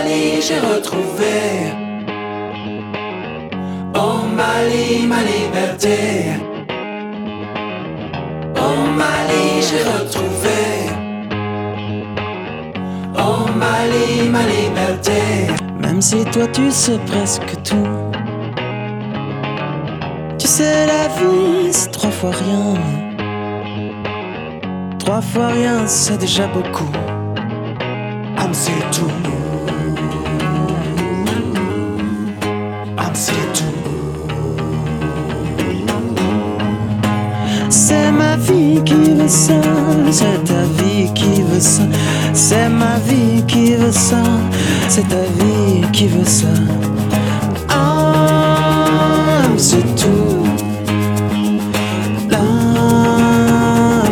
Mali, j'ai retrouvé. Au Mali, ma liberté. Au Mali, j'ai retrouvé. Au Mali, ma liberté. Même si toi tu sais presque tout, tu sais la vie c'est 3 fois rien. 3 fois rien c'est déjà beaucoup. C'est tout. C'est tout. C'est ma vie qui veut ça, c'est ta vie qui veut ça. C'est ma vie qui veut ça, c'est ta vie qui veut ça. Ah, c'est tout.